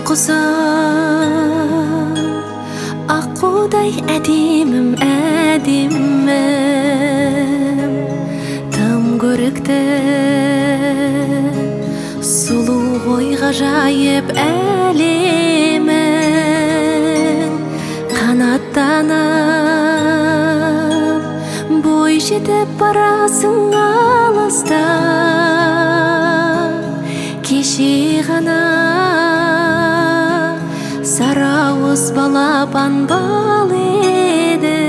құсым, аққудай әдемім, әдемім, тым көрікті, сұлу ғой ғажайып әлемің. Қанаттанып, бой жетіп барасың алыста, кеше ғана сарауыз балапан бал еді.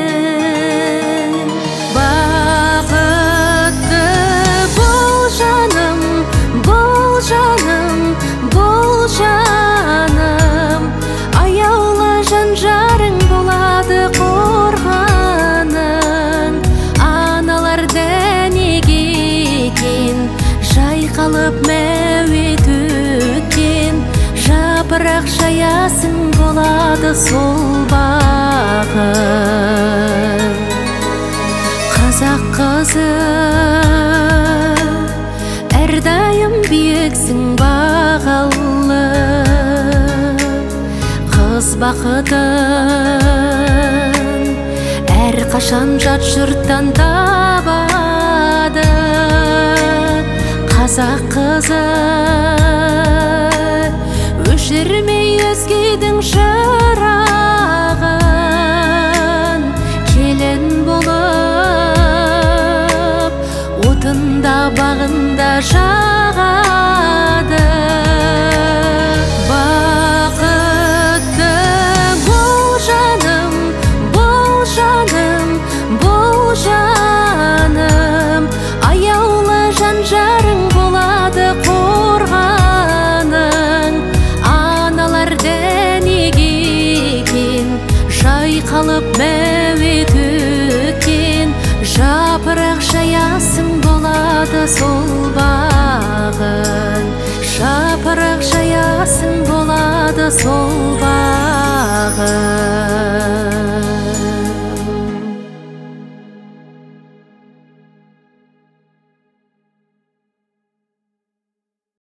Бақытты бол жаным, бол жаным, бол жаным, аяулы жан-жарың болады қорғаның. Аналар дәнеге екен, жайқалып мәует өткен, жапырақ жаясың болады сол бағым. Қазақ қызы әрдайым биіксің бағалы, қыз бақытын әрқашан жат жұрттан табады. Қазақ қызы өшірмей өзгенің шырағын, келін болып отында бағында жағады. Бақытты бол жаным, бол жаным, бол жаным, аяулы жан-жарың болады қорғаның. Аналар дәнеге екен, жайқалып мәует өткен, жапырақ жаясың болады сол бағын. Жапырақ жаясың болады сол бағын.